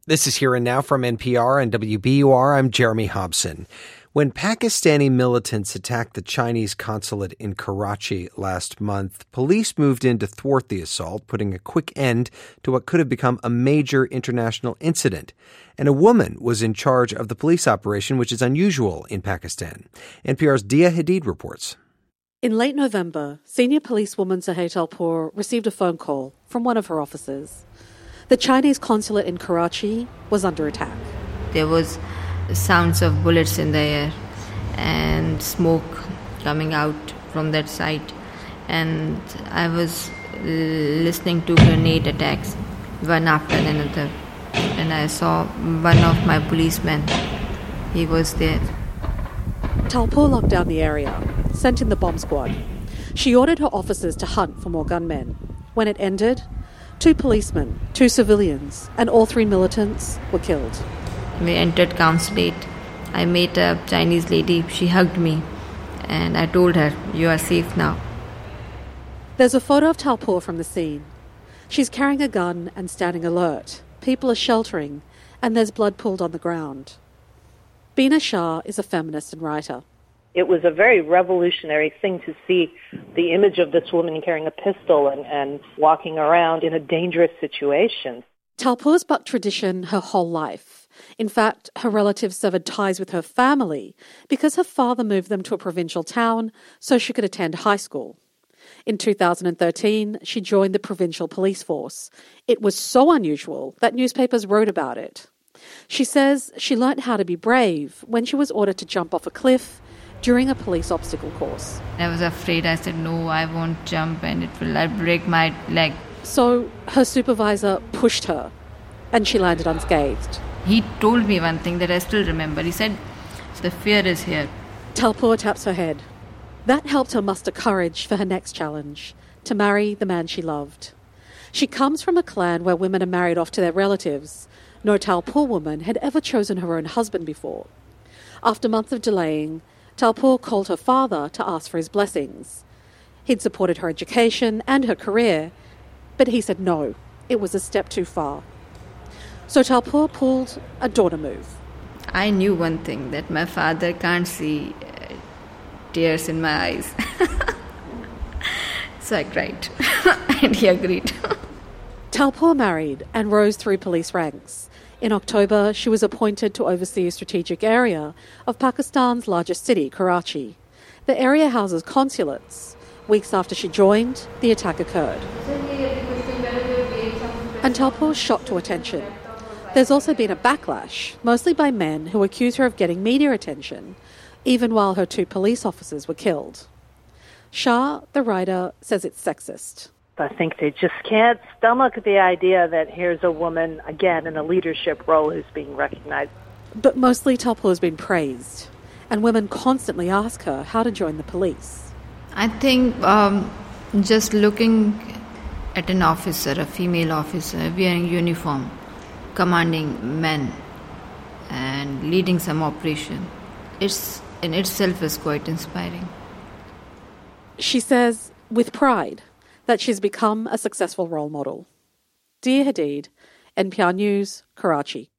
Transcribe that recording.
This is Here and Now from NPR and WBUR. I'm Jeremy Hobson. When Pakistani militants attacked the Chinese consulate in Karachi last month, police moved in to thwart the assault, putting a quick end to what could have become a major international incident. And a woman was in charge of the police operation, which is unusual in Pakistan. NPR's Dia Hadid reports. In late November, senior policewoman Suhail Talpur received a phone call from one of her officers. The Chinese consulate in Karachi was under attack. There was sounds of bullets in the air and smoke coming out from that side. And I was listening to grenade attacks, one after another. And I saw one of my policemen. He was there. Talpur locked down the area, sent in the bomb squad. She ordered her officers to hunt for more gunmen. When it ended, 2 policemen, 2 civilians, and all 3 militants were killed. We entered consulate. I met a Chinese lady. She hugged me, and I told her, "You are safe now." There's a photo of Talpur from the scene. She's carrying a gun and standing alert. People are sheltering, and there's blood pooled on the ground. Bina Shah is a feminist and writer. It was a very revolutionary thing to see the image of this woman carrying a pistol and walking around in a dangerous situation. Talpur's bucked tradition her whole life. In fact, her relatives severed ties with her family because her father moved them to a provincial town so she could attend high school. In 2013, she joined the provincial police force. It was so unusual that newspapers wrote about it. She says she learnt how to be brave when she was ordered to jump off a cliff during a police obstacle course. I was afraid. I said, "No, I won't jump and I'll break my leg." So her supervisor pushed her and she landed unscathed. He told me one thing that I still remember. He said, "The fear is here." Talpur taps her head. That helped her muster courage for her next challenge, to marry the man she loved. She comes from a clan where women are married off to their relatives. No Talpur woman had ever chosen her own husband before. After months of delaying, Talpur called her father to ask for his blessings. He'd supported her education and her career, but he said no, it was a step too far. So Talpur pulled a daughter move. I knew one thing, that my father can't see tears in my eyes. So I cried, and he agreed. Talpur married and rose through police ranks. In October, she was appointed to oversee a strategic area of Pakistan's largest city, Karachi. The area houses consulates. Weeks after she joined, the attack occurred. And Talpur's shocked to attention. There's also been a backlash, mostly by men who accuse her of getting media attention, even while her 2 police officers were killed. Shah, the writer, says it's sexist. I think they just can't stomach the idea that here's a woman, again, in a leadership role who's being recognized. But mostly Talpur has been praised, and women constantly ask her how to join the police. I think just looking at an officer, a female officer, wearing uniform, commanding men and leading some operation, it's in itself is quite inspiring. She says, with pride, that she's become a successful role model. Dia Hadid, NPR News, Karachi.